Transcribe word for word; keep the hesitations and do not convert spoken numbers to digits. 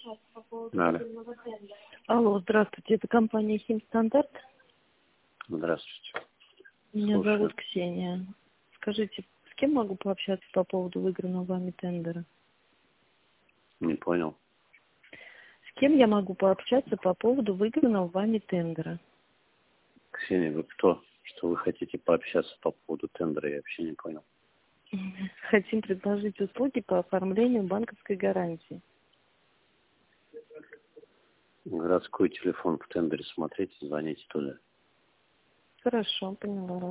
Надо. Алло, здравствуйте, это компания Химстандарт. Здравствуйте. Меня Слушаю. зовут Ксения. Скажите, с кем могу пообщаться по поводу выигранного вами тендера? Не понял. С кем я могу пообщаться по поводу выигранного вами тендера? Ксения, вы кто? Что вы хотите пообщаться по поводу тендера? Я вообще не понял. Хотим предложить услуги по оформлению банковской гарантии. Городской телефон в тендере смотрите, звоните туда. Хорошо, поняла.